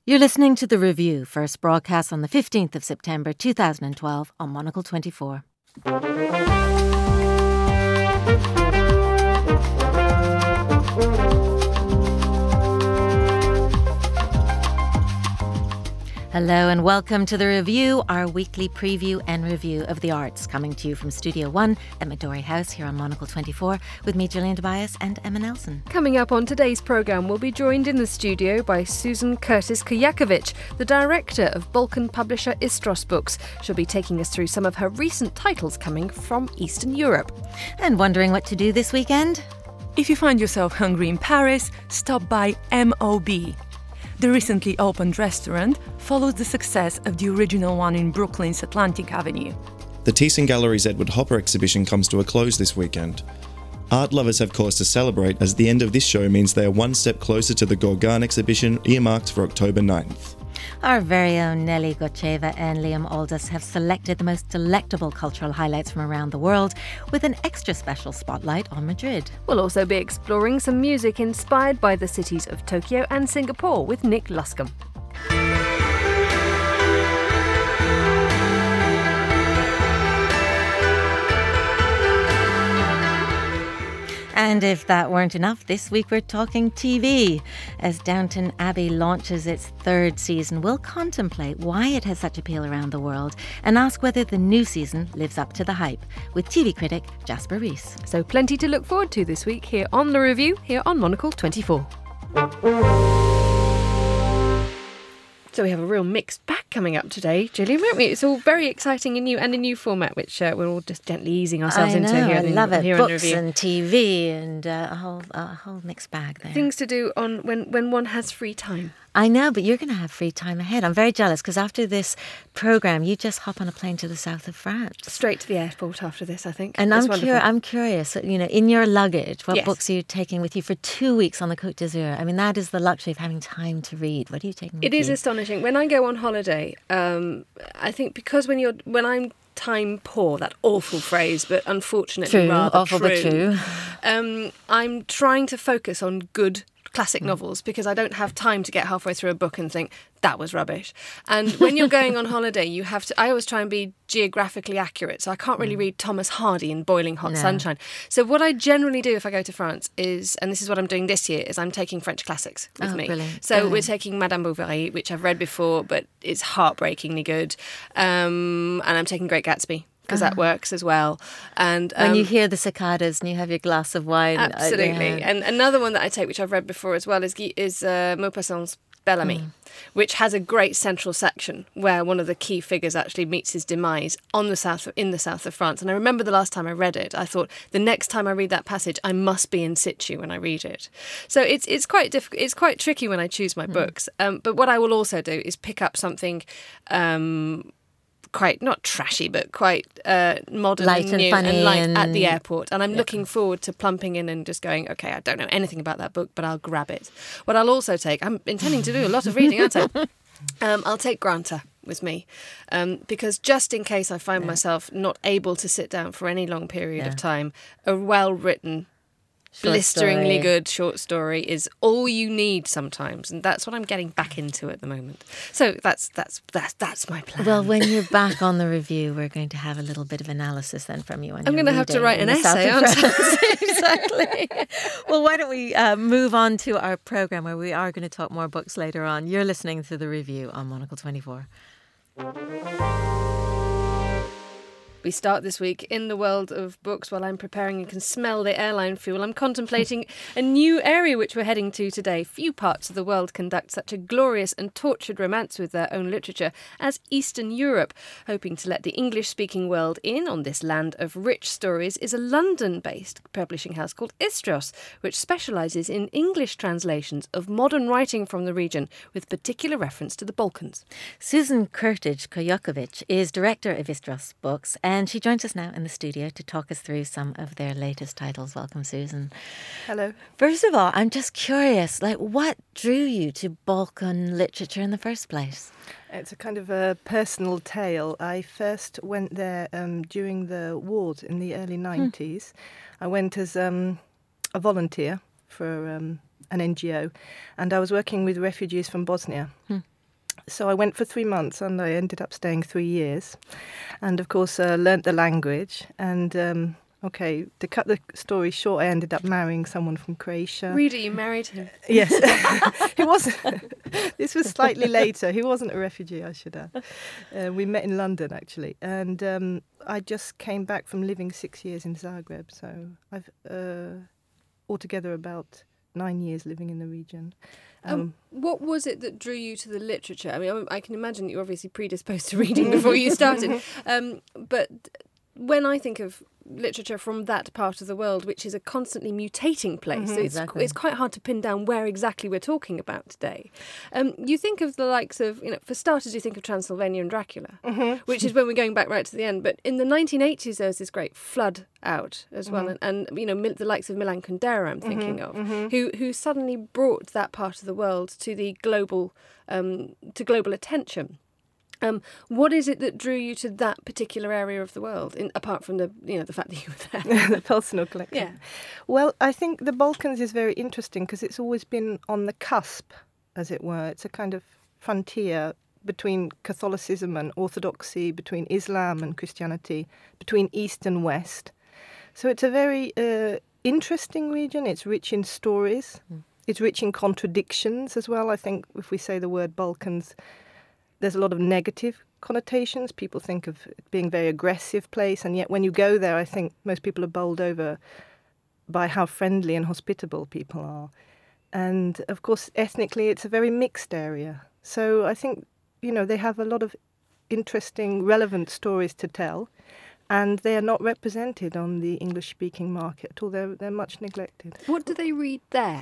You're listening to The Review, first broadcast on the 15th of September 2012 on Monocle 24. Hello and welcome to The Review, our weekly preview and review of the arts, coming to you from Studio 1 at Midori House here on Monocle 24 with me, Gillian Tobias, and Emma Nelson. Coming up on today's programme, we'll be joined in the studio by Susan Curtis Kujakovic, the director of Balkan publisher Istros Books. She'll be taking us through some of her recent titles coming from Eastern Europe. And wondering what to do this weekend? If you find yourself hungry in Paris, stop by MOB. The recently opened restaurant follows the success of the original one in Brooklyn's Atlantic Avenue. The Thyssen Gallery's Edward Hopper exhibition comes to a close this weekend. Art lovers have cause to celebrate as the end of this show means they are one step closer to the Gorgan exhibition earmarked for October 9th. Our very own Nelly Gocheva and Liam Aldous have selected the most delectable cultural highlights from around the world with an extra special spotlight on Madrid. We'll also be exploring some music inspired by the cities of Tokyo and Singapore with Nick Luscombe. And if that weren't enough, this week we're talking TV. As Downton Abbey launches its third season, we'll contemplate why it has such appeal around the world and ask whether the new season lives up to the hype with TV critic Jasper Rees. So plenty to look forward to this week here on The Review, here on Monocle 24. So we have a real mixed bag coming up today, Gillian, won't we? It's all very exciting and new, and a new format, which we're all just gently easing ourselves into here. I love it. Here Books and TV and a whole mixed bag there. Things to do on when one has free time. I know, but you're going to have free time ahead. I'm very jealous because after this programme, you just hop on a plane to the south of France. Straight to the airport after this, I think. And I'm curious, in your luggage, what Yes. books are you taking with you for 2 weeks on the Côte d'Azur? I mean, that is the luxury of having time to read. What are you taking with you? It is astonishing. When I go on holiday, I think because when I'm time poor, that awful phrase, but unfortunately rather awful but true. I'm trying to focus on good classic novels because I don't have time to get halfway through a book and think that was rubbish. And when you're going on holiday, I always try and be geographically accurate, so I can't really read Thomas Hardy in Boiling Hot Sunshine. So what I generally do if I go to France is, and this is what I'm doing this year, is I'm taking French classics with me. Brilliant. So we're taking Madame Bovary, which I've read before, but it's heartbreakingly good. And I'm taking Great Gatsby, because that works as well. And when you hear the cicadas and you have your glass of wine. Absolutely. And another one that I take, which I've read before as well, is Maupassant's Bellamy, which has a great central section where one of the key figures actually meets his demise in the south of France. And I remember the last time I read it, I thought the next time I read that passage, I must be in situ when I read it. So it's quite difficult. It's quite tricky when I choose my books. But what I will also do is pick up something quite, not trashy, but quite modern light and new funny and light at the airport. And I'm looking forward to plumping in and just going, okay, I don't know anything about that book, but I'll grab it. What I'll also take, I'm intending to do a lot of reading, aren't I? I'll take Granta with me because just in case I find myself not able to sit down for any long period of time, a well-written, blisteringly good short story is all you need sometimes, and that's what I'm getting back into at the moment. So that's my plan. Well, when you're back on The Review, we're going to have a little bit of analysis then from you. I'm going to have to write an essay, aren't I? Exactly. Well, why don't we move on to our programme where we are going to talk more books later on. You're listening to The Review on Monocle 24. We start this week in the world of books. While I'm preparing, you can smell the airline fuel. I'm contemplating a new area which we're heading to today. Few parts of the world conduct such a glorious and tortured romance with their own literature as Eastern Europe. Hoping to let the English-speaking world in on this land of rich stories is a London-based publishing house called Istros, which specialises in English translations of modern writing from the region, with particular reference to the Balkans. Susan Curtis Kujakovic is director of Istros Books, and she joins us now in the studio to talk us through some of their latest titles. Welcome, Susan. Hello. First of all, I'm just curious, what drew you to Balkan literature in the first place? It's a kind of a personal tale. I first went there during the wars in the early 90s. I went as a volunteer for an NGO, and I was working with refugees from Bosnia. So I went for 3 months and I ended up staying 3 years. And of course, learnt the language. And to cut the story short, I ended up marrying someone from Croatia. Reader, you married him. Yes. He wasn't. This was slightly later. He wasn't a refugee, I should add. We met in London, actually. And I just came back from living 6 years in Zagreb. So I've altogether about 9 years living in the region. What was it that drew you to the literature? I mean, I can imagine you're obviously predisposed to reading before you started. But when I think of literature from that part of the world, which is a constantly mutating place, so it's quite hard to pin down where exactly we're talking about today. You think of the likes of, for starters, you think of Transylvania and Dracula, which is when we're going back right to the end. But in the 1980s, there was this great flood out as well, and the likes of Milan Kundera, I'm thinking of, who suddenly brought that part of the world to the global attention. What is it that drew you to that particular area of the world, apart from the fact that you were there? The personal collection. Yeah. Well, I think the Balkans is very interesting because it's always been on the cusp, as it were. It's a kind of frontier between Catholicism and Orthodoxy, between Islam and Christianity, between East and West. So it's a very interesting region. It's rich in stories. It's rich in contradictions as well. I think if we say the word Balkans, there's a lot of negative connotations. People think of it being a very aggressive place, and yet when you go there, I think most people are bowled over by how friendly and hospitable people are. And, of course, ethnically, it's a very mixed area. So I think, they have a lot of interesting, relevant stories to tell, and they are not represented on the English-speaking market at all. They're much neglected. What do they read there?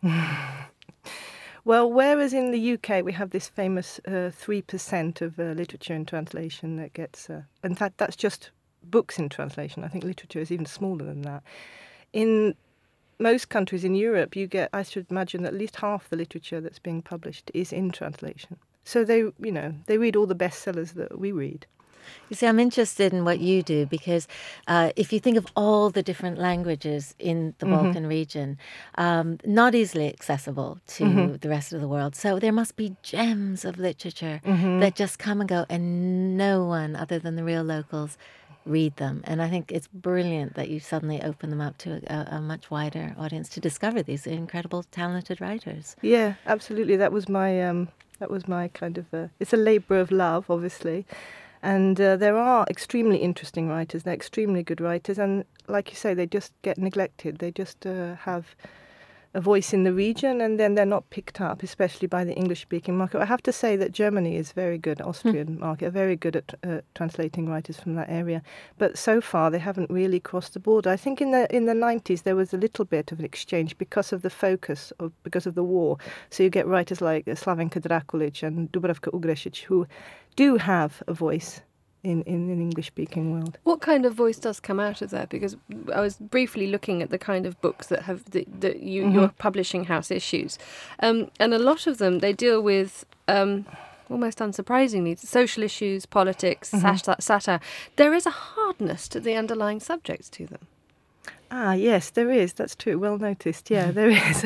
Well, whereas in the UK we have this famous 3% of literature in translation that gets... in fact, that's just books in translation. I think literature is even smaller than that. In most countries in Europe, you get, I should imagine, that at least half the literature that's being published is in translation. So they read all the bestsellers that we read. You see, I'm interested in what you do because if you think of all the different languages in the Balkan region, not easily accessible to the rest of the world. So there must be gems of literature that just come and go, and no one other than the real locals read them. And I think it's brilliant that you suddenly open them up to a much wider audience to discover these incredible, talented writers. Yeah, absolutely. That was my kind of... it's a labour of love, obviously. And there are extremely interesting writers. They're extremely good writers. And like you say, they just get neglected. They just have a voice in the region, and then they're not picked up, especially by the English-speaking market. I have to say that Germany is very good, Austrian market, are very good at translating writers from that area. But so far, they haven't really crossed the border. I think in the 90s, there was a little bit of an exchange because of the focus, because of the war. So you get writers like Slavenka Drakulic and Dubravka Ugresic, who do have a voice in an English-speaking world. What kind of voice does come out of that? Because I was briefly looking at the kind of books that have your publishing house issues, and a lot of them, they deal with almost unsurprisingly social issues, politics, satire. There is a hardness to the underlying subjects to them. Ah, yes, there is. That's true. Well noticed. Yeah, there is.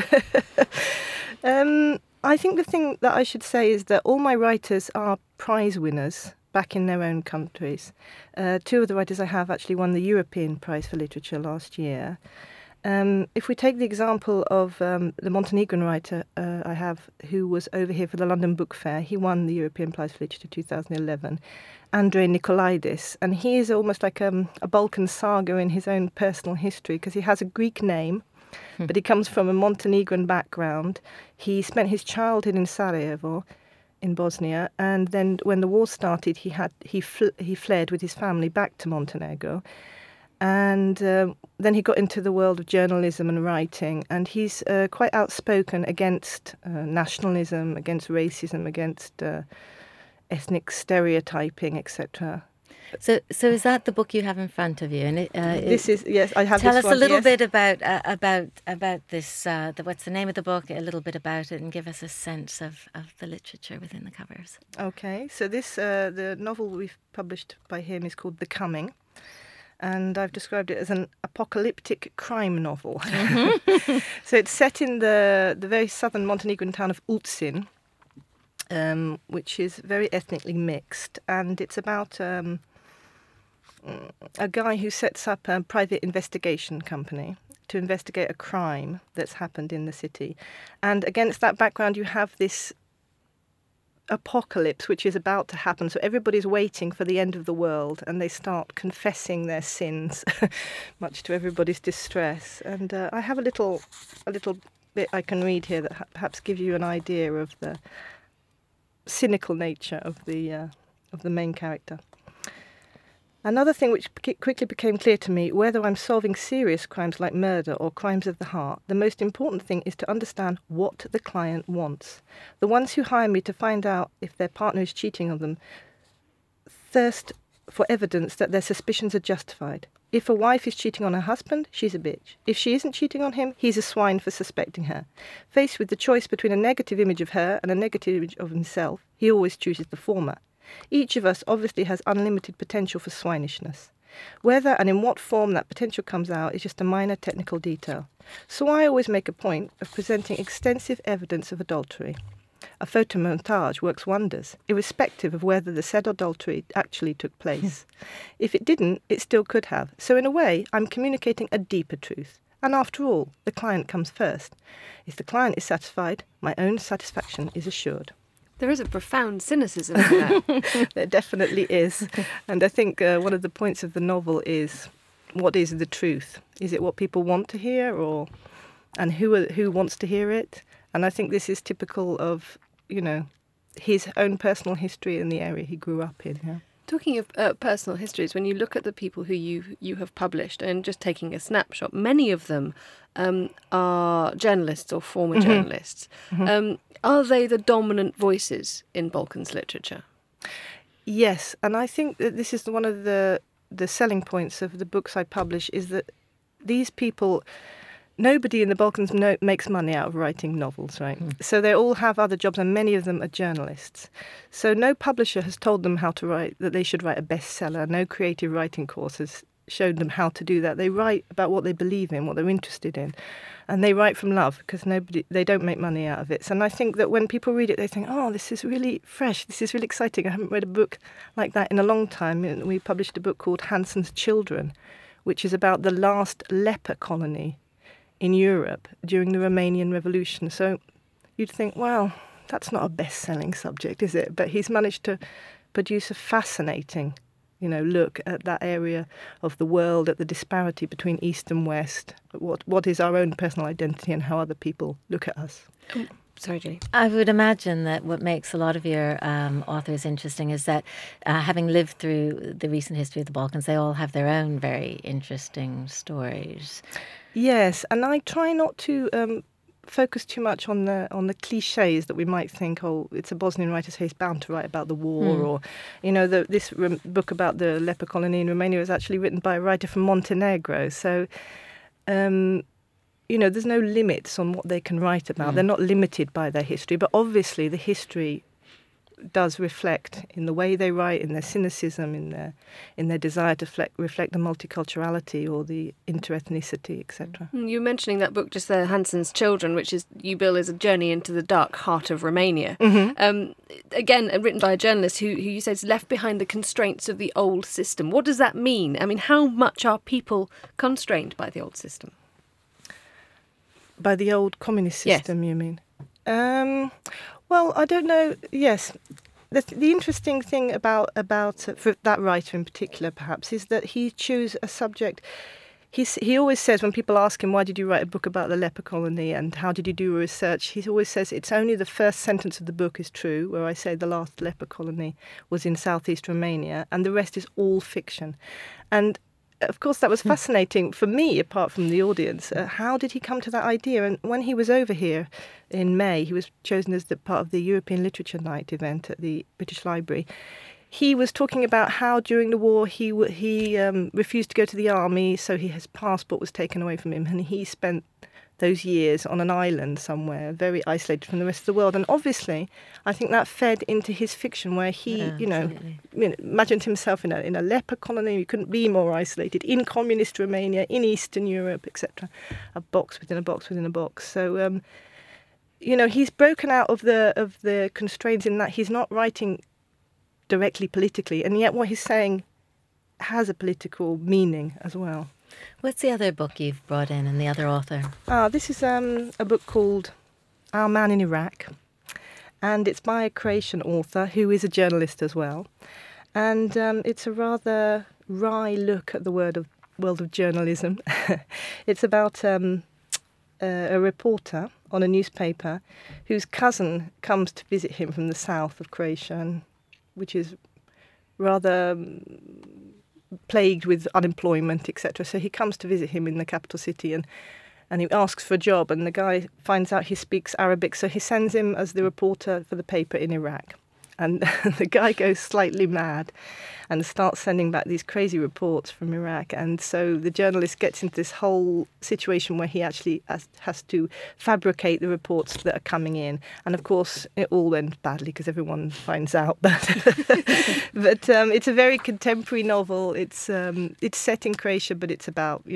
I think the thing that I should say is that all my writers are prize winners back in their own countries. Two of the writers I have actually won the European Prize for Literature last year. If we take the example of the Montenegrin writer I have, who was over here for the London Book Fair, he won the European Prize for Literature 2011, Andrei Nikolaidis, and he is almost like a Balkan saga in his own personal history, because he has a Greek name, but he comes from a Montenegrin background. He spent his childhood in Sarajevo, in Bosnia, and then when the war started, he fled with his family back to Montenegro, and then he got into the world of journalism and writing, and he's quite outspoken against nationalism, against racism, against ethnic stereotyping, etc. So is that the book you have in front of you? And this is, yes, I have. Tell this us one, a little yes. bit about this. What's the name of the book? A little bit about it, and give us a sense of the literature within the covers. Okay, so this the novel we've published by him is called The Coming, and I've described it as an apocalyptic crime novel. So it's set in the very southern Montenegrin town of Ulcinj. which is very ethnically mixed, and it's about a guy who sets up a private investigation company to investigate a crime that's happened in the city. And against that background, you have this apocalypse which is about to happen. So everybody's waiting for the end of the world, and they start confessing their sins, much to everybody's distress. And I have a little bit I can read here that perhaps gives you an idea of the cynical nature of the main character. Another thing which quickly became clear to me, whether I'm solving serious crimes like murder or crimes of the heart, the most important thing is to understand what the client wants. The ones who hire me to find out if their partner is cheating on them thirst for evidence that their suspicions are justified. If a wife is cheating on her husband, she's a bitch. If she isn't cheating on him, he's a swine for suspecting her. Faced with the choice between a negative image of her and a negative image of himself, he always chooses the former. Each of us obviously has unlimited potential for swinishness. Whether and in what form that potential comes out is just a minor technical detail. So I always make a point of presenting extensive evidence of adultery. A photomontage works wonders, irrespective of whether the said adultery actually took place. If it didn't, it still could have. So in a way, I'm communicating a deeper truth. And after all, the client comes first. If the client is satisfied, my own satisfaction is assured. There is a profound cynicism in that. There definitely is. And I think one of the points of the novel is, what is the truth? Is it what people want to hear, and who wants to hear it? And I think this is typical of, his own personal history in the area he grew up in. Yeah. Talking of personal histories, when you look at the people who you have published, and just taking a snapshot, many of them are journalists or former journalists. Mm-hmm. Are they the dominant voices in Balkans literature? Yes, and I think that this is one of the selling points of the books I publish, is that these people, nobody in the Balkans makes money out of writing novels, right? So they all have other jobs, and many of them are journalists. So no publisher has told them how to write, that they should write a bestseller. No creative writing course has showed them how to do that. They write about what they believe in, what they're interested in. And they write from love, because they don't make money out of it. And I think that when people read it, they think, oh, this is really fresh. This is really exciting. I haven't read a book like that in a long time. We published a book called Hanson's Children, which is about the last leper colony in Europe during the Romanian Revolution. So you'd think, well, that's not a best-selling subject, is it? But he's managed to produce a fascinating, look at that area of the world, at the disparity between East and West, what is our own personal identity and how other people look at us. Sorry, Jenny. I would imagine that what makes a lot of your authors interesting is that having lived through the recent history of the Balkans, they all have their own very interesting stories. Yes, and I try not to focus too much on the cliches that we might think, oh, it's a Bosnian writer, so he's bound to write about the war, or, this book about the leper colony in Romania was actually written by a writer from Montenegro. So, there's no limits on what they can write about. They're not limited by their history, but obviously the history does reflect in the way they write, in their cynicism, in their desire to reflect the multiculturality or the interethnicity, etc. You were mentioning that book just there, Hanson's Children, which is, you bill as a journey into the dark heart of Romania. Mm-hmm. Again, written by a journalist who you said is left behind the constraints of the old system. What does that mean? I mean, how much are people constrained by the old system? By the old communist system, yes. You mean? Well, I don't know. Yes, the interesting thing about for that writer in particular, perhaps, is that he chose a subject. He always says, when people ask him, why did you write a book about the leper colony and how did you do research, he always says it's only the first sentence of the book is true, where I say the last leper colony was in southeast Romania, and the rest is all fiction. And of course, that was fascinating for me, apart from the audience. How did he come to that idea? And when he was over here in May, he was chosen as the part of the European Literature Night event at the British Library. He was talking about how during the war he refused to go to the army, so his passport was taken away from him, and he spent those years on an island somewhere, very isolated from the rest of the world. And obviously, I think that fed into his fiction, where he, imagined himself in a leper colony. He couldn't be more isolated, in communist Romania, in Eastern Europe, etc. A box within a box within a box. So, he's broken out of the constraints in that he's not writing directly politically, and yet what he's saying has a political meaning as well. What's the other book you've brought in and the other author? This is a book called Our Man in Iraq, and it's by a Croatian author who is a journalist as well. And it's a rather wry look at the world of journalism. It's about a reporter on a newspaper whose cousin comes to visit him from the south of Croatia, which is rather plagued with unemployment, etc. So he comes to visit him in the capital city, and he asks for a job, and the guy finds out he speaks Arabic, so he sends him as the reporter for the paper in Iraq. And the guy goes slightly mad and starts sending back these crazy reports from Iraq. And so the journalist gets into this whole situation where he actually has to fabricate the reports that are coming in. And of course, it all ends badly because everyone finds out. But it's a very contemporary novel. It's set in Croatia, but it's about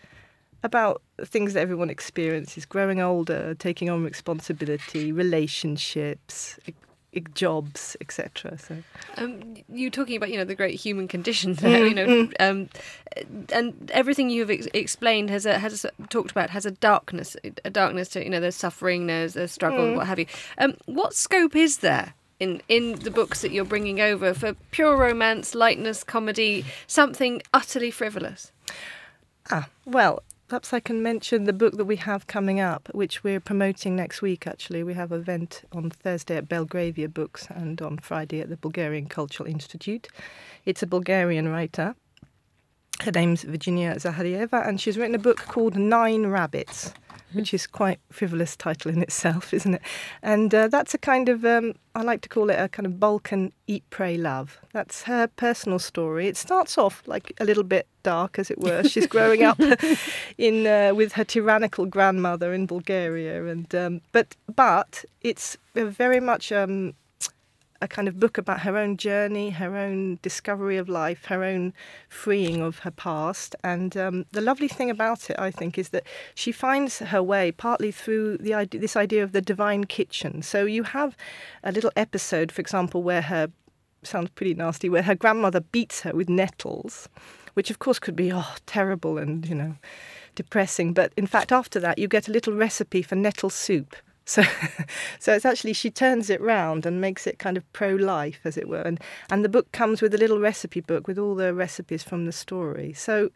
things that everyone experiences: growing older, taking on responsibility, relationships, jobs, etc. So, you talking about the great human condition there, and everything you have explained has talked about has a darkness to there's suffering, there's struggle, what have you. What scope is there in the books that you're bringing over for pure romance, lightness, comedy, something utterly frivolous? Well, perhaps I can mention the book that we have coming up, which we're promoting next week, actually. We have an event on Thursday at Belgravia Books and on Friday at the Bulgarian Cultural Institute. It's a Bulgarian writer. Her name's Virginia Zaharieva, and she's written a book called 9 Rabbits, which is quite a frivolous title in itself, isn't it? And that's a kind of, I like to call it a kind of Balkan eat, pray, love. That's her personal story. It starts off like a little bit dark, as it were. She's growing up with her tyrannical grandmother in Bulgaria, and but it's very much a kind of book about her own journey, her own discovery of life, her own freeing of her past. And the lovely thing about it, I think, is that she finds her way partly through this idea of the divine kitchen. So you have a little episode, for example, where sounds pretty nasty, where her grandmother beats her with nettles, which of course could be terrible and depressing. But in fact, after that, you get a little recipe for nettle soup. So it's actually, she turns it round and makes it kind of pro-life, as it were. And the book comes with a little recipe book with all the recipes from the story. So,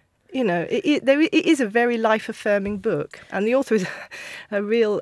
it is a very life-affirming book. And the author is a real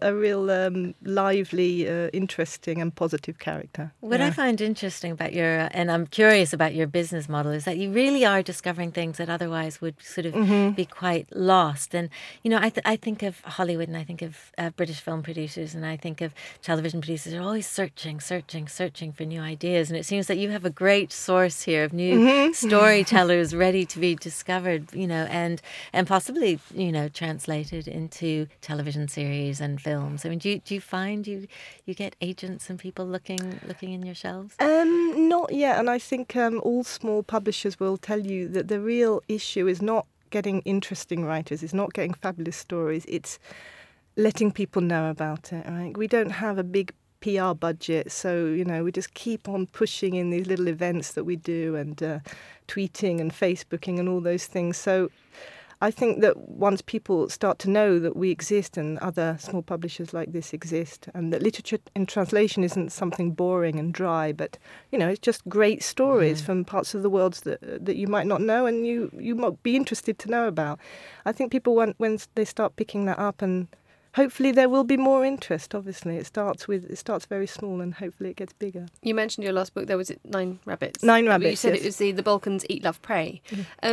lively, interesting and positive character. What I find interesting about and I'm curious about your business model, is that you really are discovering things that otherwise would sort of be quite lost. And, I think of Hollywood, and I think of British film producers, and I think of television producers are always searching for new ideas. And it seems that you have a great source here of new storytellers ready to be discovered, and possibly, translated into television series and films. I mean, do you find you get agents and people looking in your shelves? Not yet, and I think all small publishers will tell you that the real issue is not getting interesting writers, it's not getting fabulous stories, it's letting people know about it, right? We don't have a big PR budget, so we just keep on pushing in these little events that we do, and tweeting and Facebooking and all those things. So I think that once people start to know that we exist and other small publishers like this exist, and that literature in translation isn't something boring and dry, but it's just great stories from parts of the world that you might not know and you might be interested to know about. I think people when they start picking that up, and hopefully there will be more interest. Obviously, it starts very small, and hopefully it gets bigger. You mentioned your last book. There was 9 Rabbits. 9 Rabbits. You said yes. it was the Balkans Eat, Love, Pray.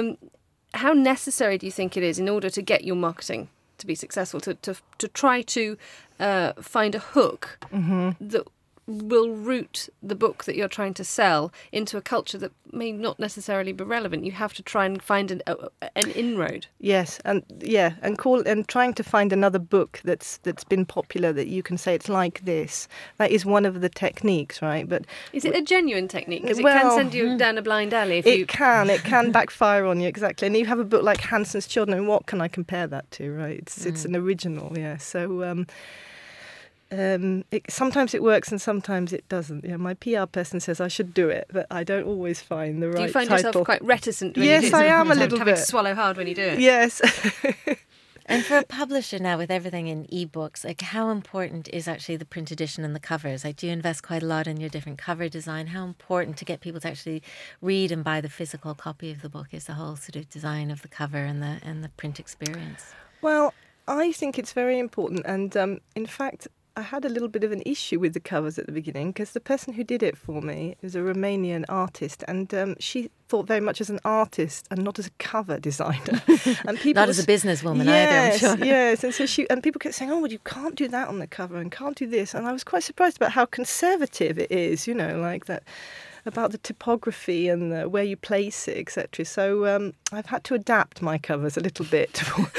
How necessary do you think it is in order to get your marketing to be successful to try to find a hook that will root the book that you're trying to sell into a culture that may not necessarily be relevant? You have to try and find an inroad. Yes, and trying to find another book that's been popular that you can say it's like this. That is one of the techniques, right? But is it a genuine technique? Because it can send you down a blind alley. It can backfire on you, exactly. And you have a book like Hanson's Children, and what can I compare that to, right? It's an original, yeah. So. Sometimes it works and sometimes it doesn't. My PR person says I should do it, but I don't always find the right title. Do you find yourself quite reticent when yes, you do I am a little having bit. to swallow hard when you do it? Yes. And for a publisher now, with everything in ebooks, like how important is actually the print edition and the covers? Like, do you invest quite a lot in your different cover design? How important to get people to actually read and buy the physical copy of the book is the whole sort of design of the cover and the print experience? Well, I think it's very important. And in fact, I had a little bit of an issue with the covers at the beginning because the person who did it for me is a Romanian artist, and she thought very much as an artist and not as a cover designer. And people not as a businesswoman either, I'm sure. Yes, and so and people kept saying, "Oh, well, you can't do that on the cover and can't do this," and I was quite surprised about how conservative it is, like that. About the typography and where you place it, etc. So I've had to adapt my covers a little bit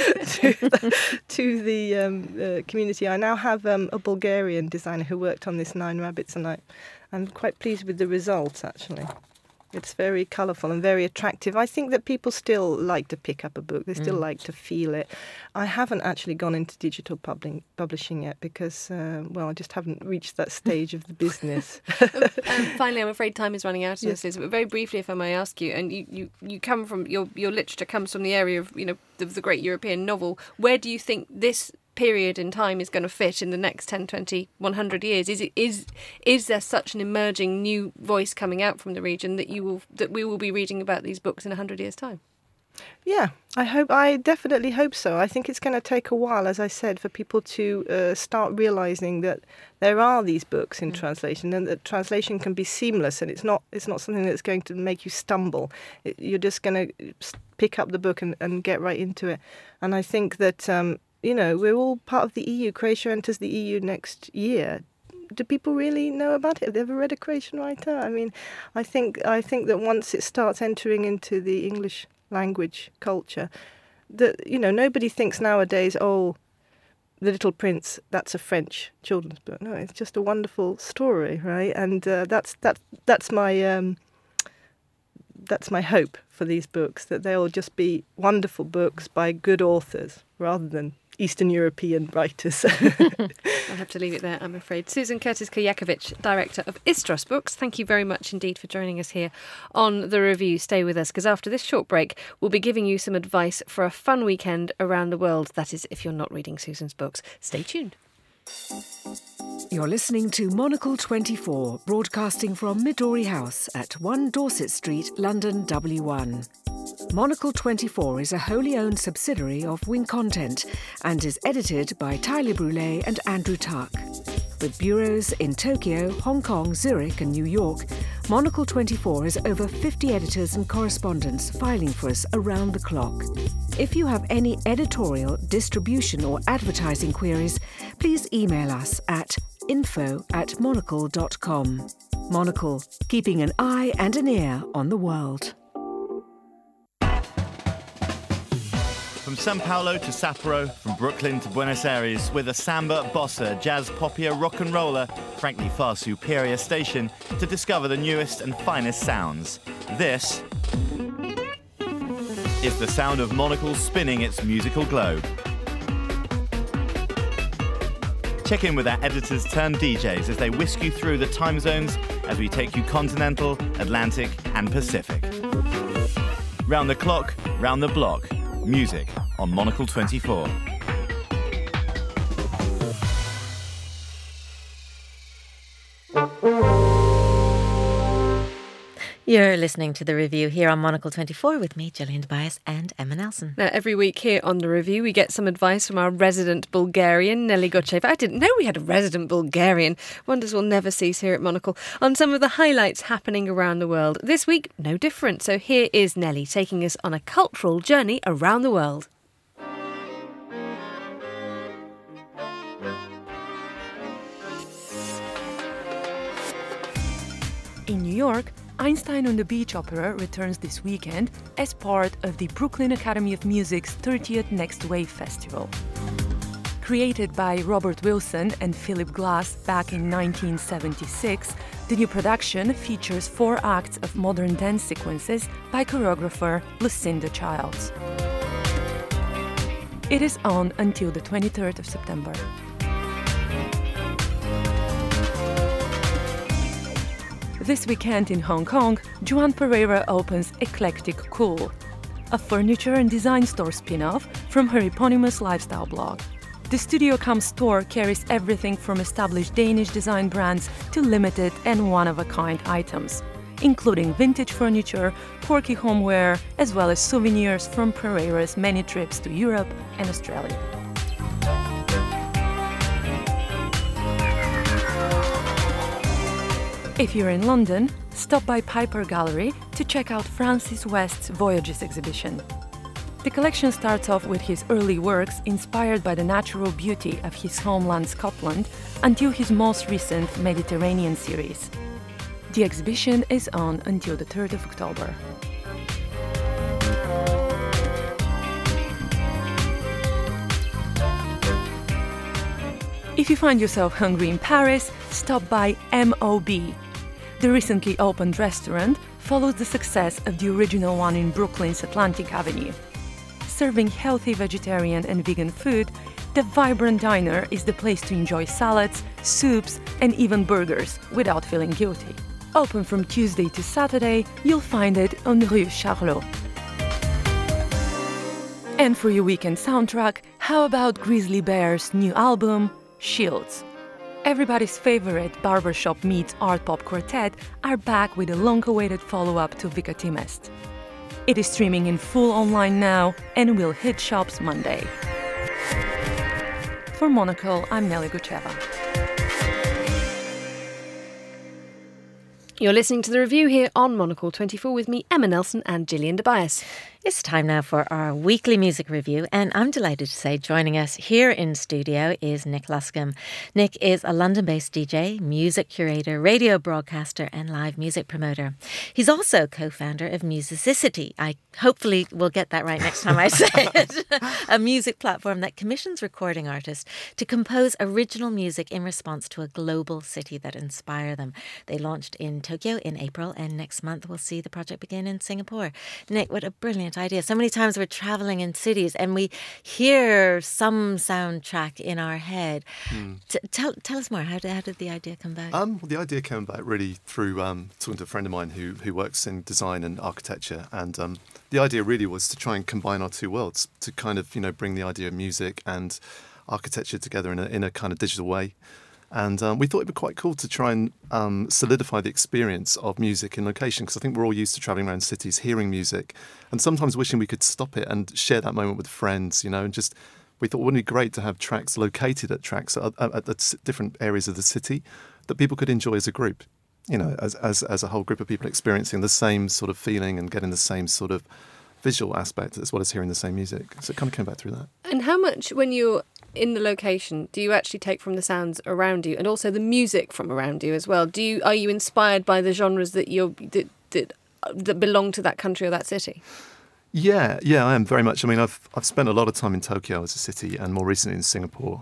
to the community. I now have a Bulgarian designer who worked on this 9 Rabbits, and I'm quite pleased with the results, actually. It's very colourful and very attractive. I think that people still like to pick up a book. They still like to feel it. I haven't actually gone into digital publishing yet because, I just haven't reached that stage of the business. Finally, I'm afraid time is running out on this, Liz, but very briefly, if I may ask you, and you come from, your literature comes from the area of, the great European novel. Where do you think this period in time is going to fit in the next 10, 20, 100 years? Is there such an emerging new voice coming out from the region that we will be reading about these books in 100 years' time? Yeah, I definitely hope so. I think it's going to take a while, as I said, for people to start realising that there are these books in translation, and that translation can be seamless, and it's not something that's going to make you stumble. You're just going to pick up the book and get right into it. And I think that we're all part of the EU. Croatia enters the EU next year. Do people really know about it? Have they ever read a Croatian writer? I mean, I think that once it starts entering into the English language culture, that nobody thinks nowadays, oh, The Little Prince, that's a French children's book. No, it's just a wonderful story, right? And that's my hope for these books, that they'll just be wonderful books by good authors rather than Eastern European writers. I'll have to leave it there, I'm afraid. Susan Curtis-Kojakovic, Director of Istros Books, thank you very much indeed for joining us here on The Review. Stay with us, because after this short break, we'll be giving you some advice for a fun weekend around the world. That is, if you're not reading Susan's books. Stay tuned. You're listening to Monocle 24, broadcasting from Midori House at 1 Dorset Street, London W1. Monocle 24 is a wholly owned subsidiary of Wing Content and is edited by Tyler Brûlé and Andrew Tuck. With bureaus in Tokyo, Hong Kong, Zurich and New York, Monocle 24 has over 50 editors and correspondents filing for us around the clock. If you have any editorial, distribution or advertising queries, please email us at info@monocle.com. Monocle, keeping an eye and an ear on the world. From São Paulo to Sapporo, from Brooklyn to Buenos Aires, with a samba, bossa, jazz, poppier, rock and roller, frankly far superior station to discover the newest and finest sounds. This is the sound of Monocle spinning its musical globe. Check in with our editors turned DJs as they whisk you through the time zones as we take you continental, Atlantic and Pacific. Round the clock, round the block. Music on Monocle 24. You're listening to The Review here on Monocle 24 with me, Gillian Tobias, and Emma Nelson. Now, every week here on The Review, we get some advice from our resident Bulgarian, Nelly Gocheva. I didn't know we had a resident Bulgarian. Wonders will never cease here at Monocle, on some of the highlights happening around the world. This week, no different. So here is Nelly taking us on a cultural journey around the world. In New York, Einstein on the Beach Opera returns this weekend as part of the Brooklyn Academy of Music's 30th Next Wave Festival. Created by Robert Wilson and Philip Glass back in 1976, the new production features 4 acts of modern dance sequences by choreographer Lucinda Childs. It is on until the 23rd of September. This weekend in Hong Kong, Joan Pereira opens Eclectic Cool, a furniture and design store spin-off from her eponymous lifestyle blog. The Studio.com store carries everything from established Danish design brands to limited and one-of-a-kind items, including vintage furniture, quirky homeware, as well as souvenirs from Pereira's many trips to Europe and Australia. If you're in London, stop by Piper Gallery to check out Francis West's Voyages exhibition. The collection starts off with his early works inspired by the natural beauty of his homeland Scotland until his most recent Mediterranean series. The exhibition is on until the 3rd of October. If you find yourself hungry in Paris, stop by MOB. The recently opened restaurant follows the success of the original one in Brooklyn's Atlantic Avenue. Serving healthy vegetarian and vegan food, the vibrant diner is the place to enjoy salads, soups, and even burgers without feeling guilty. Open from Tuesday to Saturday, you'll find it on Rue Charlot. And for your weekend soundtrack, how about Grizzly Bear's new album, Shields? Everybody's favorite barbershop meets art pop quartet are back with a long-awaited follow-up to Vicatimest. It is streaming in full online now and will hit shops Monday. For Monocle, I'm Nelly Gucheva. You're listening to The Review here on Monocle 24 with me, Emma Nelson and Gillian Tobias. It's time now for our weekly music review, and I'm delighted to say joining us here in studio is Nick Luscombe. Nick is a London-based DJ, music curator, radio broadcaster and live music promoter. He's also co-founder of Musicity. I hopefully will get that right next time I say it. A music platform that commissions recording artists to compose original music in response to a global city that inspire them. They launched in Tokyo in April, and next month we'll see the project begin in Singapore. Nick, what a brilliant idea. So many times we're traveling in cities and we hear some soundtrack in our head. Tell us more. How did the idea come back? Well, the idea came back really through talking to a friend of mine who works in design and architecture, and the idea really was to try and combine our two worlds, to kind of bring the idea of music and architecture together in a kind of digital way. And we thought it'd be quite cool to try and solidify the experience of music in location, because I think we're all used to travelling around cities, hearing music, and sometimes wishing we could stop it and share that moment with friends, and just we thought wouldn't it be great to have tracks located at different areas of the city that people could enjoy as a group, as a whole group of people experiencing the same sort of feeling and getting the same sort of visual aspect as well as hearing the same music. So it kind of came back through that. And how much, when you're in the location, do you actually take from the sounds around you and also the music from around you as well? Are you inspired by the genres that that belong to that country or that city? Yeah, I am very much. I mean, I've spent a lot of time in Tokyo as a city, and more recently in Singapore.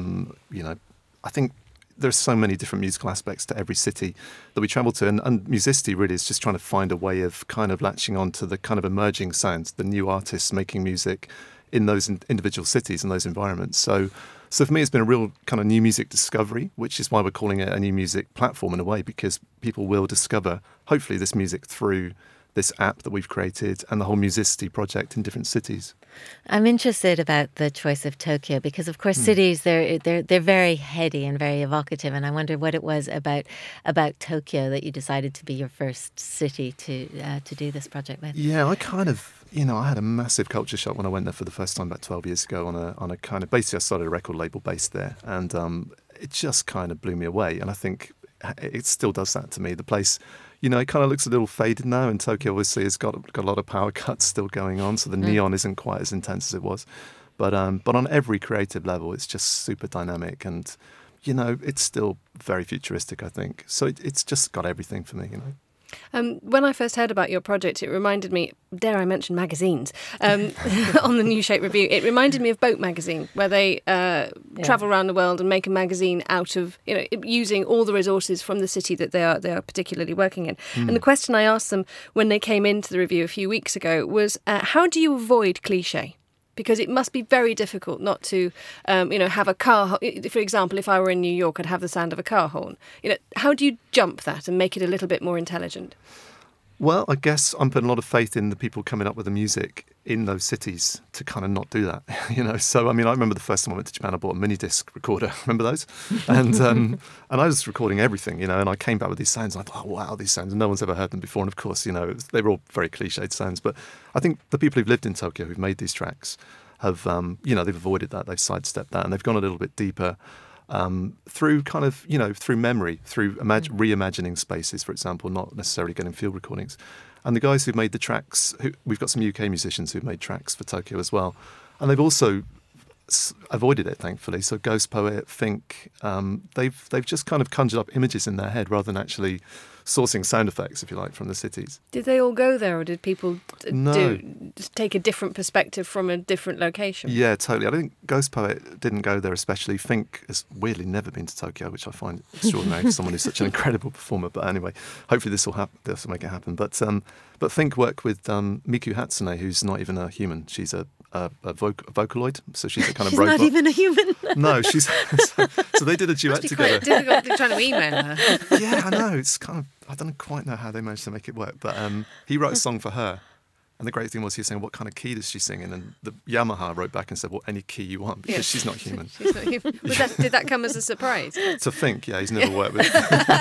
I think there's so many different musical aspects to every city that we travel to, and Musicity really is just trying to find a way of kind of latching on to the kind of emerging sounds, the new artists making music in those individual cities and those environments. So for me, it's been a real kind of new music discovery, which is why we're calling it a new music platform in a way, because people will discover, hopefully, this music through this app that we've created and the whole Musicity project in different cities. I'm interested about the choice of Tokyo because, of course, cities, they're very heady and very evocative, and I wonder what it was about Tokyo that you decided to be your first city to do this project with. Yeah, I kind of, I had a massive culture shock when I went there for the first time about 12 years ago on a kind of, basically I started a record label based there, and it just kind of blew me away, and I think it still does that to me. The place, it kind of looks a little faded now, and Tokyo obviously has got a lot of power cuts still going on, so the neon isn't quite as intense as it was. But on every creative level, it's just super dynamic, and it's still very futuristic, I think. So it's just got everything for me, When I first heard about your project, it reminded me, dare I mention magazines, on the New Shape Review. It reminded me of Boat Magazine, where they travel around the world and make a magazine out of, using all the resources from the city that they are particularly working in. And the question I asked them when they came into the review a few weeks ago was, how do you avoid cliche? Because it must be very difficult not to, have a car. For example, if I were in New York, I'd have the sound of a car horn. How do you jump that and make it a little bit more intelligent? Well, I guess I'm putting a lot of faith in the people coming up with the music in those cities to kind of not do that, So, I remember the first time I went to Japan, I bought a mini disc recorder. Remember those? And and I was recording everything, and I came back with these sounds. And I thought, oh, wow, these sounds. No one's ever heard them before. And of course, they were all very cliched sounds. But I think the people who've lived in Tokyo, who've made these tracks, have, they've avoided that. They've sidestepped that, and they've gone a little bit deeper. Through kind of, through memory, through reimagining spaces, for example, not necessarily getting field recordings. And the guys who've made the tracks, we've got some UK musicians who've made tracks for Tokyo as well. And they've also avoided it, thankfully. So Ghost Poet, Fink, they've just kind of conjured up images in their head rather than actually sourcing sound effects, if you like, from the cities. Did they all go there, or did people just take a different perspective from a different location? Yeah, totally. I think Ghost Poet didn't go there especially. Fink has weirdly never been to Tokyo, which I find extraordinary for someone who's such an incredible performer. But anyway, hopefully this will make it happen. But Fink worked with Miku Hatsune, who's not even a human. She's a Vocaloid, so she's a kind of she's robot. Not even a human. No, she's so they did a duet together. Quite difficult trying to email her. Yeah, I know. It's kind of, I don't quite know how they managed to make it work, but he wrote a song for her. And the great thing was he was saying, what kind of key does she sing in? And the Yamaha wrote back and said, well, any key you want, because she's not human. She's not human. Did that come as a surprise? To Fink, yeah, he's never worked with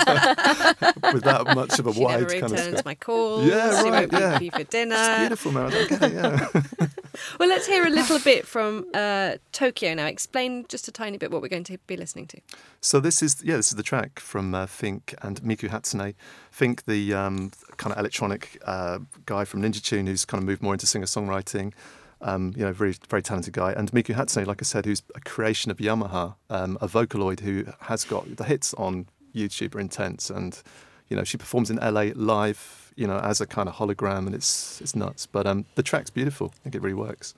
that much of a she wide never kind of returns my calls. Yeah, she right, won't yeah. be for dinner. It's beautiful, man. I don't get it, yeah. Well, let's hear a little bit from Tokyo now. Explain just a tiny bit what we're going to be listening to. So this is the track from Fink and Miku Hatsune. Fink, the kind of electronic guy from Ninja Tune, who's kind of moved more into singer-songwriting. Very, very talented guy. And Miku Hatsune, like I said, who's a creation of Yamaha, a Vocaloid who has got the hits on YouTube are intense. And, she performs in LA live, as a kind of hologram, and it's nuts. But the track's beautiful. I think it really works.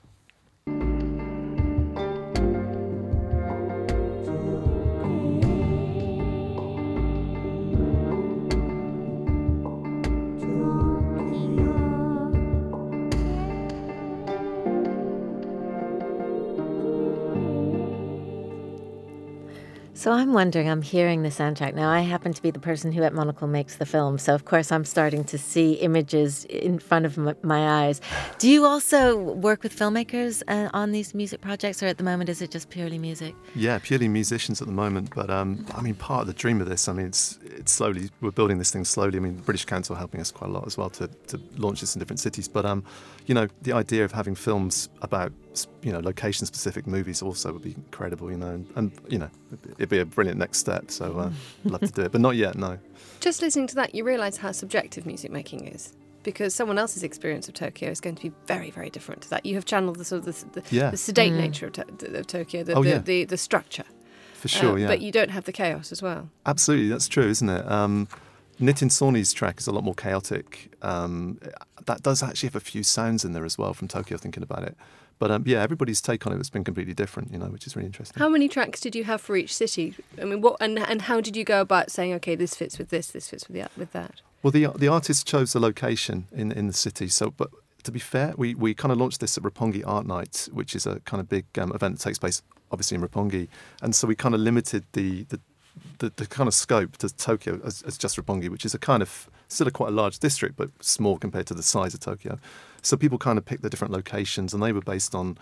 So I'm wondering, I'm hearing the soundtrack. Now, I happen to be the person who at Monocle makes the film, so of course I'm starting to see images in front of my eyes. Do you also work with filmmakers on these music projects, or at the moment is it just purely music? Yeah, purely musicians at the moment. But part of the dream of this, it's slowly, we're building this thing slowly. The British Council helping us quite a lot as well to launch this in different cities. But the idea of having films about location-specific movies also would be incredible, and it'd be a brilliant next step. So I'd love to do it, but not yet, no. Just listening to that, you realise how subjective music making is, because someone else's experience of Tokyo is going to be very, very different to that. You have channeled the sort of the sedate nature of Tokyo, the structure. For sure, yeah. But you don't have the chaos as well. Absolutely, that's true, isn't it? Nitin Sawhney's track is a lot more chaotic. That does actually have a few sounds in there as well from Tokyo, thinking about it. But everybody's take on it has been completely different, which is really interesting. How many tracks did you have for each city? What and how did you go about saying, okay, this fits with this fits with that? Well, the artist chose a location in the city. So, but to be fair, we kind of launched this at Roppongi Art Night, which is a kind of big event that takes place obviously in Roppongi, and so we kind of limited the kind of scope to Tokyo as just Roppongi, which is a kind of still quite a large district, but small compared to the size of Tokyo. So people kind of picked the different locations, and they were based on,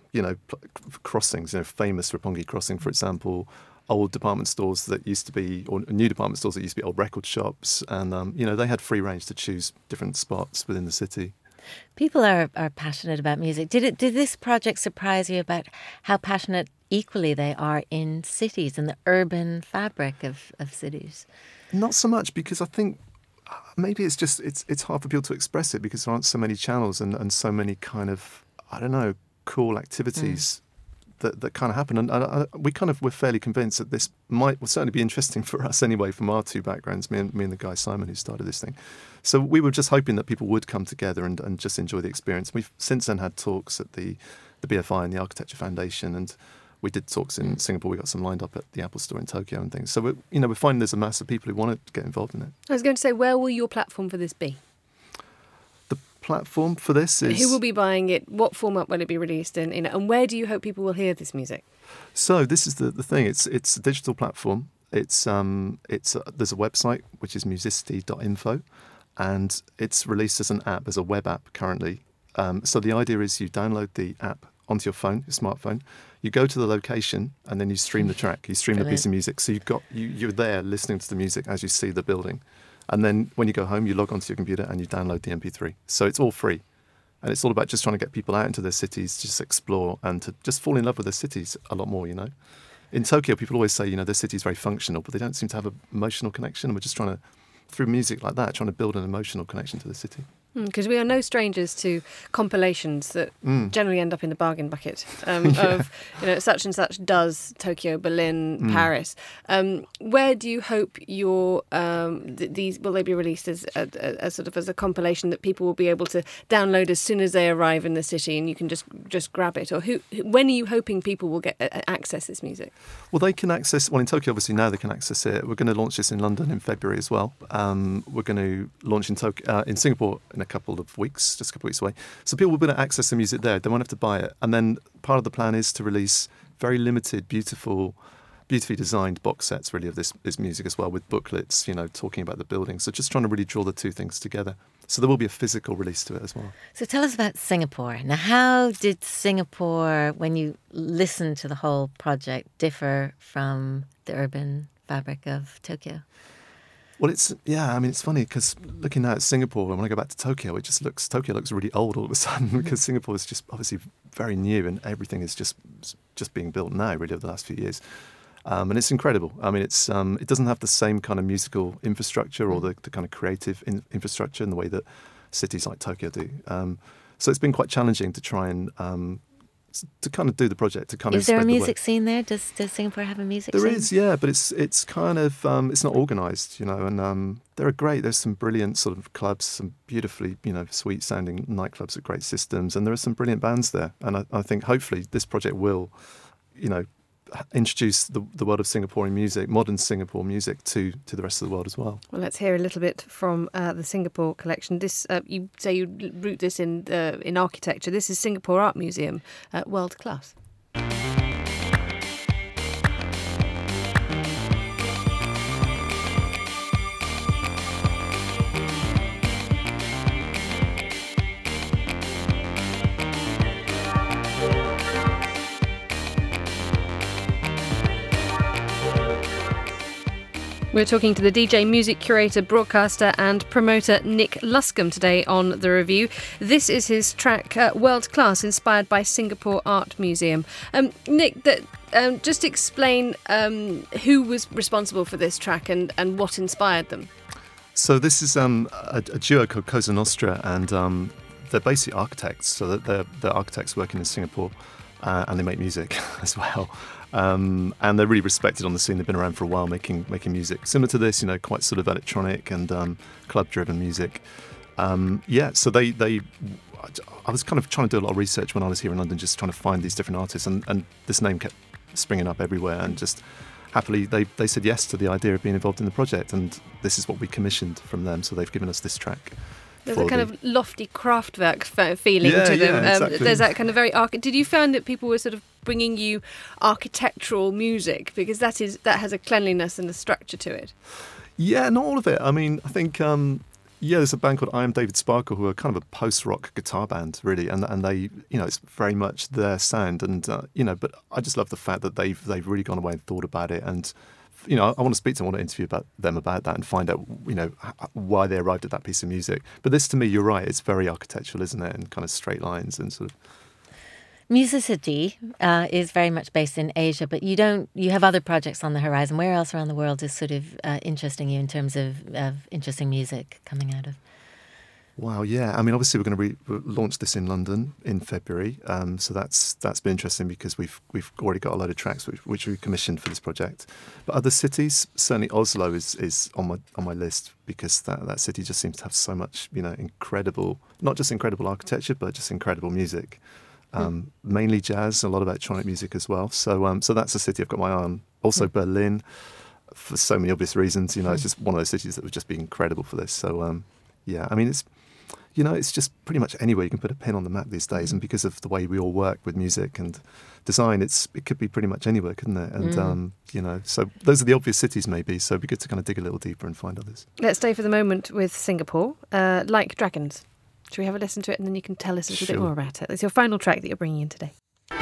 crossings, famous Roppongi Crossing, for example, old department stores that used to be, or new department stores that used to be old record shops, and, they had free range to choose different spots within the city. People are passionate about music. Did this project surprise you about how passionate equally they are in cities and the urban fabric of cities? Not so much, because I think maybe it's just it's hard for people to express it because there aren't so many channels and so many kind of, I don't know, cool activities that kind of happen. And we're fairly convinced that this will certainly be interesting for us anyway, from our two backgrounds, me and the guy Simon who started this thing. So we were just hoping that people would come together and just enjoy the experience. We've since then had talks at the BFI and the Architecture Foundation, and we did talks in Singapore. We got some lined up at the Apple Store in Tokyo and things. So we're finding there's a mass of people who want to get involved in it. I was going to say, where will your platform for this be? platform for this is... Who will be buying it? What format will it be released in? And where do you hope people will hear this music? So this is the thing. It's a digital platform. There's a website which is musicity.info, and it's released as an app, as a web app currently. So the idea is you download the app onto your phone, your smartphone. You go to the location and then you stream the track. You stream the piece of music. So you're there listening to the music as you see the building. And then when you go home, you log onto your computer and you download the MP3. So it's all free. And it's all about just trying to get people out into their cities, just explore and to just fall in love with their cities a lot more, In Tokyo, people always say, their city is very functional, but they don't seem to have an emotional connection. And we're just trying to, through music like that, trying to build an emotional connection to the city. Because we are no strangers to compilations that generally end up in the bargain bucket of, such and such does Tokyo, Berlin, Paris. Where do you hope your these will they be released as sort of as a compilation that people will be able to download as soon as they arrive in the city and you can just grab it? Or when are you hoping people will get access this music? Well, they can access. Well, in Tokyo, obviously now they can access it. We're going to launch this in London in February as well. We're going to launch in Singapore in a couple of weeks, just a couple of weeks away. So people will be able to access the music there. They won't have to buy it. And then part of the plan is to release very limited, beautifully designed box sets, really, of this music as well, with booklets, talking about the building. So just trying to really draw the two things together. So there will be a physical release to it as well. So tell us about Singapore. Now, how did Singapore, when you listen to the whole project, differ from the urban fabric of Tokyo? Well, it's funny because looking now at Singapore, when I go back to Tokyo, Tokyo looks really old all of a sudden because Singapore is just obviously very new and everything is just being built now, really, over the last few years. And it's incredible. I mean, it doesn't have the same kind of musical infrastructure or the kind of creative infrastructure in the way that cities like Tokyo do. So it's been quite challenging to try and to kind of do the project. To kind of is there a music scene there? Does Singapore have a music scene? There is, yeah, but it's kind of it's not organised, and there are great. There's some brilliant sort of clubs, some beautifully sweet sounding nightclubs with great systems, and there are some brilliant bands there. And I think hopefully this project will, introduce the world of Singaporean music, modern Singapore music, to the rest of the world as well. Well, let's hear a little bit from the Singapore collection. This you say you root this in architecture. This is Singapore Art Museum, world class. We're talking to the DJ, music curator, broadcaster and promoter Nick Luscombe today on The Review. This is his track, World Class, inspired by Singapore Art Museum. Nick, just explain who was responsible for this track and what inspired them. So this is a duo called Cosa Nostra, and they're basically architects. So they're architects working in Singapore, and they make music as well. And they're really respected on the scene. They've been around for a while making music similar to this, quite sort of electronic and club-driven music. So I was kind of trying to do a lot of research when I was here in London, just trying to find these different artists, and this name kept springing up everywhere, and just happily they said yes to the idea of being involved in the project, and this is what we commissioned from them, so they've given us this track. There's a kind of lofty Kraftwerk feeling to them. Yeah, exactly. There's that kind of very... Did you find that people were sort of bringing you architectural music? Because that has a cleanliness and a structure to it. Yeah, not all of it. I mean, I think... there's a band called I Am David Sparkle, who are kind of a post-rock guitar band, really, and they, it's very much their sound, and but I just love the fact that they've really gone away and thought about it, and I want to speak to them, I want to interview them about that and find out, why they arrived at that piece of music. But this, to me, you're right, it's very architectural, isn't it, and kind of straight lines and sort of. Musicity is very much based in Asia, but you have other projects on the horizon. Where else around the world is sort of interesting you in terms of interesting music coming out of? Wow, yeah. I mean, obviously we're going to launch this in London in February, so that's been interesting because we've already got a load of tracks which we commissioned for this project. But other cities, certainly Oslo is on my list, because that city just seems to have so much, incredible, not just incredible architecture, but just incredible music. Mainly jazz, a lot of electronic music as well. So that's a city I've got my eye on. Also Berlin, for so many obvious reasons. It's just one of those cities that would just be incredible for this. So I mean, it's just pretty much anywhere you can put a pin on the map these days. And because of the way we all work with music and design, it could be pretty much anywhere, couldn't it? And, so those are the obvious cities maybe. So it'd be good to kind of dig a little deeper and find others. Let's stay for the moment with Singapore, Like Dragons. Should we have a listen to it and then you can tell us a little bit more about it? It's your final track that you're bringing in today.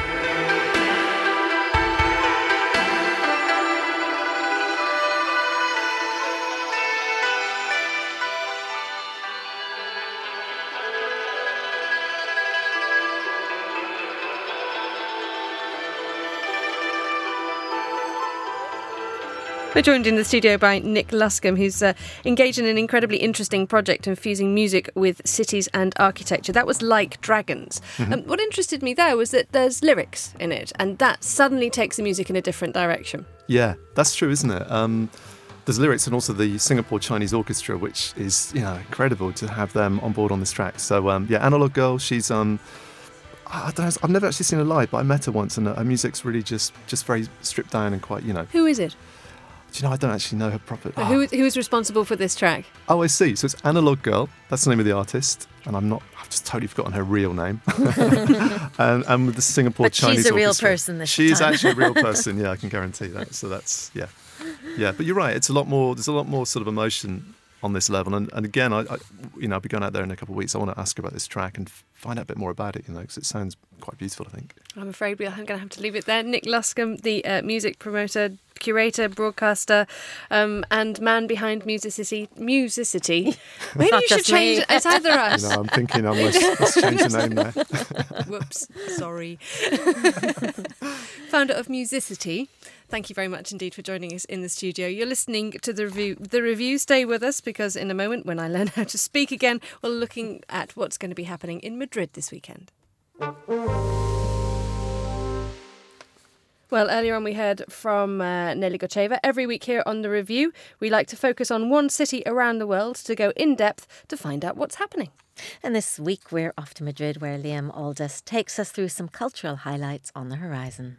We're joined in the studio by Nick Luscombe, who's engaged in an incredibly interesting project infusing music with cities and architecture. That was Like Dragons. Mm-hmm. What interested me there was that there's lyrics in it, and that suddenly takes the music in a different direction. Yeah, that's true, isn't it? There's lyrics and also the Singapore Chinese Orchestra, which is incredible to have them on board on this track. So Analog Girl, she's I don't know, I've never actually seen her live, but I met her once, and her music's really just very stripped down and quite Who is it? Do you know, I don't actually know her properly. Who is responsible for this track? Oh, I see. So it's Analog Girl. That's the name of the artist. And I've just totally forgotten her real name. and with the Singapore Chinese she's a real Orchestra. person this She's time. actually a real person. Yeah, I can guarantee that. So that's, yeah. Yeah, but you're right. There's a lot more sort of emotion on this level. And again, I'll be going out there in a couple of weeks. I want to ask her about this track and find out a bit more about it, because it sounds quite beautiful, I think. I'm afraid I'm going to have to leave it there. Nick Luscombe, the music promoter, curator, broadcaster, and man behind Musicity. Maybe you should change it. It's either us. I'm thinking let's change the name there. Whoops, sorry. Founder of Musicity. Thank you very much indeed for joining us in the studio. You're listening to The Review. The Review, stay with us, because in a moment, when I learn how to speak again, we're looking at what's going to be happening in Madrid this weekend. Well, earlier on we heard from Nelly Gocheva. Every week here on The Review, we like to focus on one city around the world to go in depth to find out what's happening. And this week we're off to Madrid, where Liam Aldous takes us through some cultural highlights on the horizon.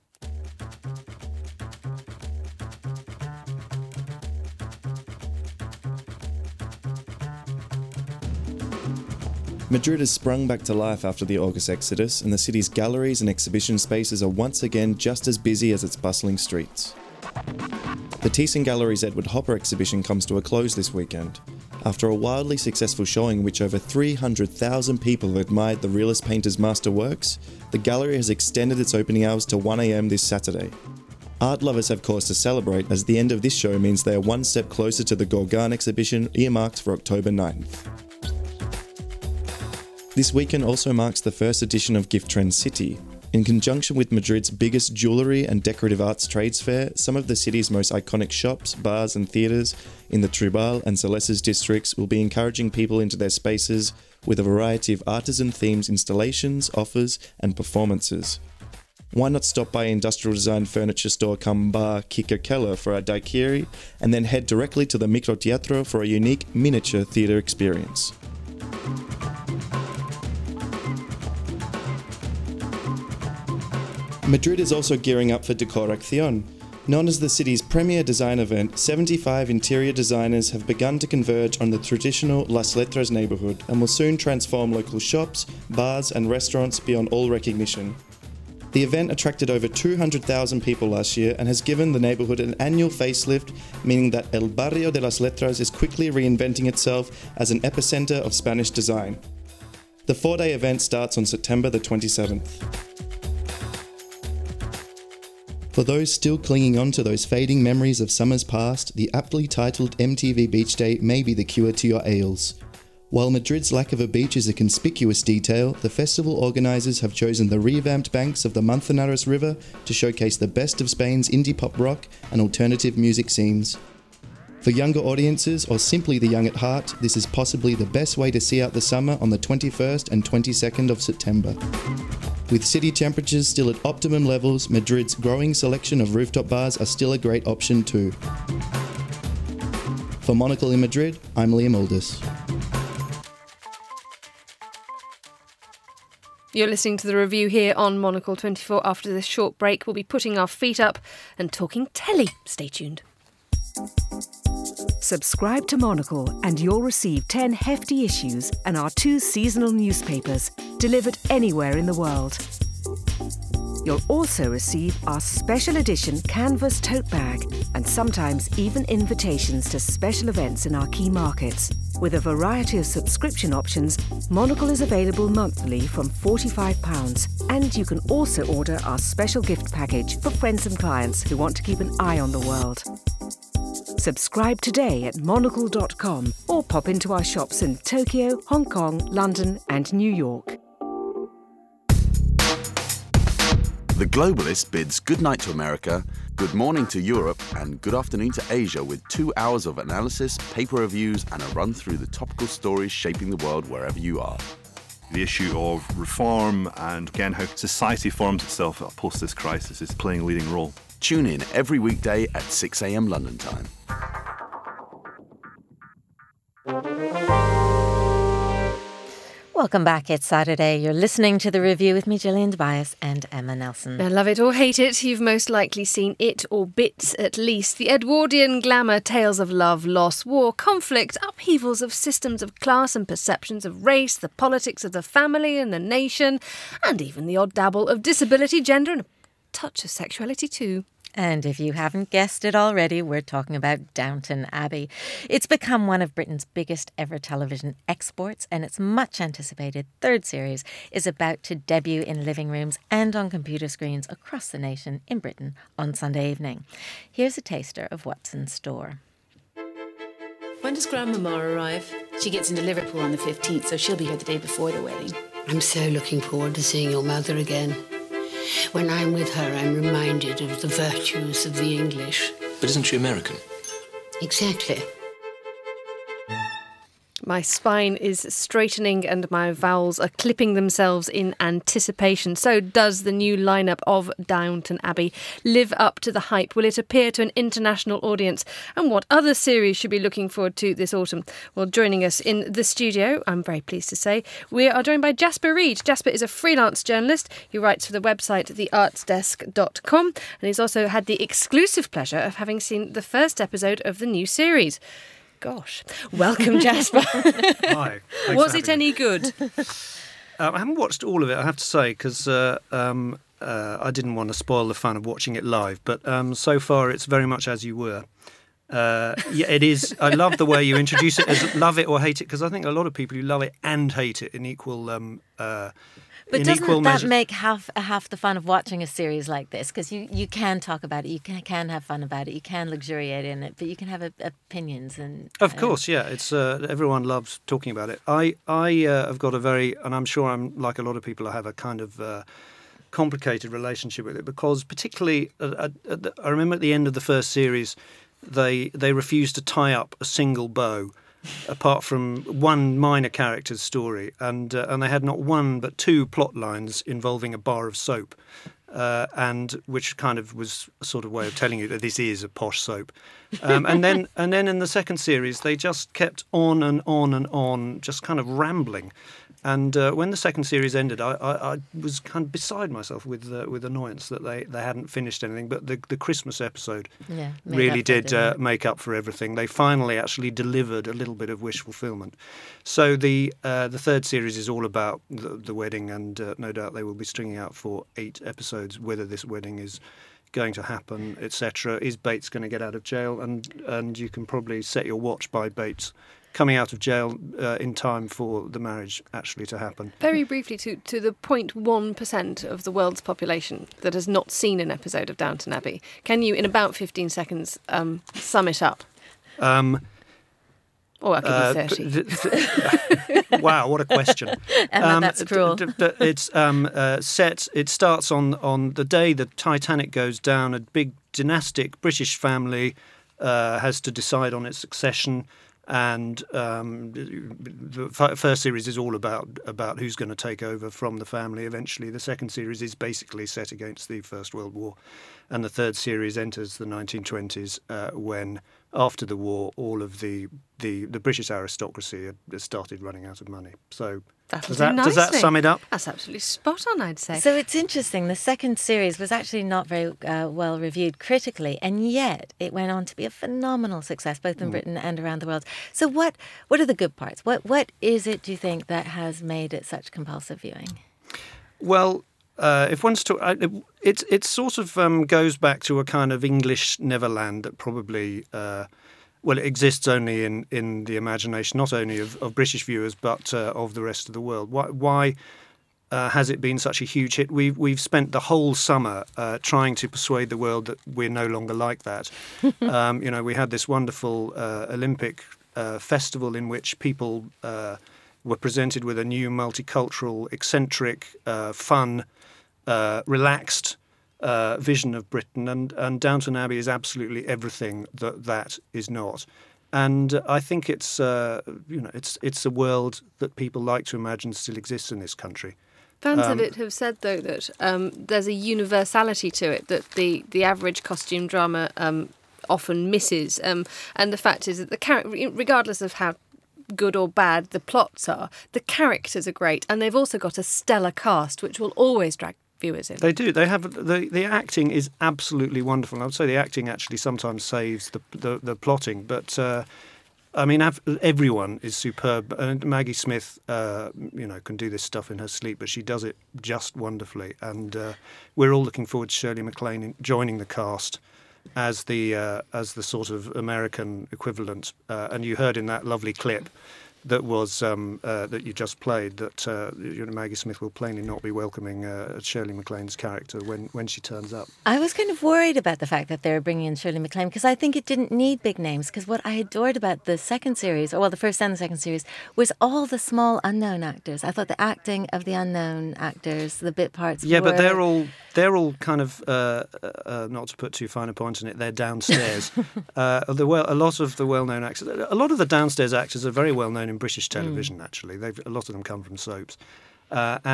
Madrid has sprung back to life after the August exodus, and the city's galleries and exhibition spaces are once again just as busy as its bustling streets. The Thyssen Gallery's Edward Hopper exhibition comes to a close this weekend. After a wildly successful showing in which over 300,000 people admired the realist painter's masterworks, the gallery has extended its opening hours to 1 a.m. this Saturday. Art lovers have cause to celebrate, as the end of this show means they are one step closer to the Gauguin exhibition earmarked for October 9th. This weekend also marks the first edition of Gift Trend City. In conjunction with Madrid's biggest jewellery and decorative arts trades fair, some of the city's most iconic shops, bars and theatres in the Tribal and Salesas districts will be encouraging people into their spaces with a variety of artisan-themed installations, offers and performances. Why not stop by industrial design furniture store cum bar Kika Keller for a daiquiri, and then head directly to the Microteatro for a unique miniature theatre experience. Madrid is also gearing up for Decoración. Known as the city's premier design event, 75 interior designers have begun to converge on the traditional Las Letras neighbourhood and will soon transform local shops, bars and restaurants beyond all recognition. The event attracted over 200,000 people last year and has given the neighbourhood an annual facelift, meaning that El Barrio de las Letras is quickly reinventing itself as an epicenter of Spanish design. The 4-day event starts on September the 27th. For those still clinging on to those fading memories of summers past, the aptly titled MTV Beach Day may be the cure to your ails. While Madrid's lack of a beach is a conspicuous detail, the festival organisers have chosen the revamped banks of the Manzanares River to showcase the best of Spain's indie pop rock and alternative music scenes. For younger audiences, or simply the young at heart, this is possibly the best way to see out the summer on the 21st and 22nd of September. With city temperatures still at optimum levels, Madrid's growing selection of rooftop bars are still a great option too. For Monocle in Madrid, I'm Liam Aldous. You're listening to The Review here on Monocle 24. After this short break, we'll be putting our feet up and talking telly. Stay tuned. Subscribe to Monocle and you'll receive 10 hefty issues and our 2 seasonal newspapers delivered anywhere in the world. You'll also receive our special edition canvas tote bag and sometimes even invitations to special events in our key markets. With a variety of subscription options, Monocle is available monthly from £45, and you can also order our special gift package for friends and clients who want to keep an eye on the world. Subscribe today at monocle.com or pop into our shops in Tokyo, Hong Kong, London and New York. The Globalist bids good night to America, good morning to Europe, and good afternoon to Asia with 2 hours of analysis, paper reviews, and a run through the topical stories shaping the world wherever you are. The issue of reform and, again, how society forms itself post this crisis is playing a leading role. Tune in every weekday at 6 a.m. London time. Welcome back. It's Saturday. You're listening to The Review with me, Gillian Tobias and Emma Nelson. Now, love it or hate it, you've most likely seen it, or bits at least. The Edwardian glamour tales of love, loss, war, conflict, upheavals of systems of class and perceptions of race, the politics of the family and the nation, and even the odd dabble of disability, gender, and a touch of sexuality too. And if you haven't guessed it already, we're talking about Downton Abbey. It's become one of Britain's biggest ever television exports, and its much anticipated third series is about to debut in living rooms and on computer screens across the nation in Britain on Sunday evening. Here's a taster of what's in store. When does Grandmama arrive? She gets into Liverpool on the 15th, so she'll be here the day before the wedding. I'm so looking forward to seeing your mother again. When I'm with her, I'm reminded of the virtues of the English. But isn't she American? Exactly. My spine is straightening and my vowels are clipping themselves in anticipation. So does the new lineup of Downton Abbey live up to the hype? Will it appear to an international audience? And what other series should be looking forward to this autumn? Well, joining us in the studio, I'm very pleased to say, we are joined by Jasper Reed. Jasper is a freelance journalist. He writes for the website theartsdesk.com, and he's also had the exclusive pleasure of having seen the first episode of the new series. Gosh. Welcome, Jasper. Hi. Was it any good? I haven't watched all of it, I have to say, because I didn't want to spoil the fun of watching it live. But so far, it's very much as you were. Yeah, it is. I love the way you introduce it as love it or hate it, because I think a lot of people who love it and hate it in equal But doesn't that make half the fun of watching a series like this? Because you can talk about it, you can have fun about it, you can luxuriate in it, but you can have opinions and. Of course, yeah. It's everyone loves talking about it. I have got a very, and I'm sure I'm like a lot of people, I have a kind of complicated relationship with it, because particularly I remember at the end of the first series, they refused to tie up a single bow. Apart from one minor character's story, and they had not one but two plot lines involving a bar of soap, and which kind of was a sort of way of telling you that this is a posh soap. And then in the second series, they just kept on and on and on, just kind of rambling. And when the second series ended, I was kind of beside myself with annoyance that they hadn't finished anything. But the Christmas episode really did make up for everything. They finally actually delivered a little bit of wish fulfillment. So the third series is all about the wedding, and no doubt they will be stringing out for 8 episodes whether this wedding is going to happen, etc. Is Bates going to get out of jail? And you can probably set your watch by Bates coming out of jail in time for the marriage actually to happen. Very briefly, to the 0.1% of the world's population that has not seen an episode of Downton Abbey, can you, in about 15 seconds, sum it up? Or I'll give you 30. Wow, what a question. Emma, that's cruel. It starts on the day the Titanic goes down. A big dynastic British family has to decide on its succession. And the first series is all about who's going to take over from the family eventually. The second series is basically set against the First World War. And the third series enters the 1920s when after the war, all of the British aristocracy had started running out of money. So does that sum it up? That's absolutely spot on, I'd say. So it's interesting. The second series was actually not very well reviewed critically, and yet it went on to be a phenomenal success, both in Britain and around the world. So what are the good parts? What is it, do you think, that has made it such compulsive viewing? Well, if one's it sort of goes back to a kind of English Neverland that probably it exists only in the imagination, not only of British viewers but of the rest of the world. Why has it been such a huge hit? We've spent the whole summer trying to persuade the world that we're no longer like that. We had this wonderful Olympic festival in which people were presented with a new multicultural, eccentric, fun, relaxed vision of Britain, and Downton Abbey is absolutely everything that is not. And I think it's a world that people like to imagine still exists in this country. Fans of it have said, though, that there's a universality to it that the average costume drama often misses. And the fact is that regardless of how good or bad the plots are, the characters are great, and they've also got a stellar cast, which will always drag viewers in. They do. They have the acting is absolutely wonderful. I would say the acting actually sometimes saves the plotting, but everyone is superb. And Maggie Smith, can do this stuff in her sleep, but she does it just wonderfully. And we're all looking forward to Shirley MacLaine joining the cast as the sort of American equivalent. And you heard in that lovely clip that was that you just played that Maggie Smith will plainly not be welcoming Shirley MacLaine's character when she turns up. I was kind of worried about the fact that they were bringing in Shirley MacLaine because I think it didn't need big names, because what I adored about the second series, the first and the second series, was all the small unknown actors. I thought the acting of the unknown actors, the bit parts but they're all kind of not to put too fine a point on it, they're downstairs. A lot of the well-known actors, a lot of the downstairs actors are very well known in British television. Actually, a lot of them come from soaps, but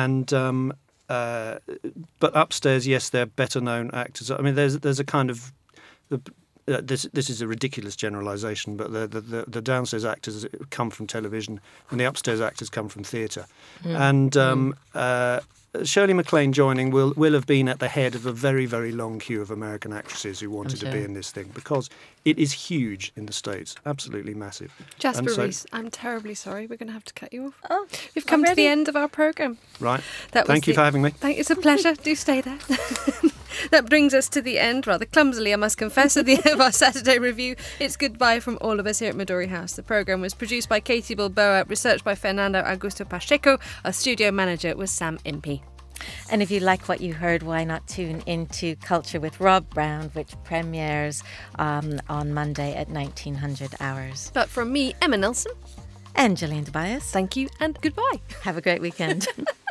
upstairs, yes, they're better known actors. I mean, there's a kind of this is a ridiculous generalisation, but the downstairs actors come from television, and the upstairs actors come from theatre, and Shirley MacLaine joining will have been at the head of a very, very long queue of American actresses who wanted to be in this thing, because it is huge in the States, absolutely massive. Jasper Rees, I'm terribly sorry, we're going to have to cut you off. Oh, we've come to the end of our programme. Right. Thank you for having me. It's a pleasure. Do stay there. That brings us to the end, rather clumsily, I must confess, of our Saturday review. It's goodbye from all of us here at Midori House. The programme was produced by Katie Bilboa, researched by Fernando Augusto Pacheco. Our studio manager was Sam Impey. And if you like what you heard, why not tune into Culture with Rob Brown, which premieres on Monday at 1900 hours. But from me, Emma Nelson. And Gillian Tobias. Thank you and goodbye. Have a great weekend.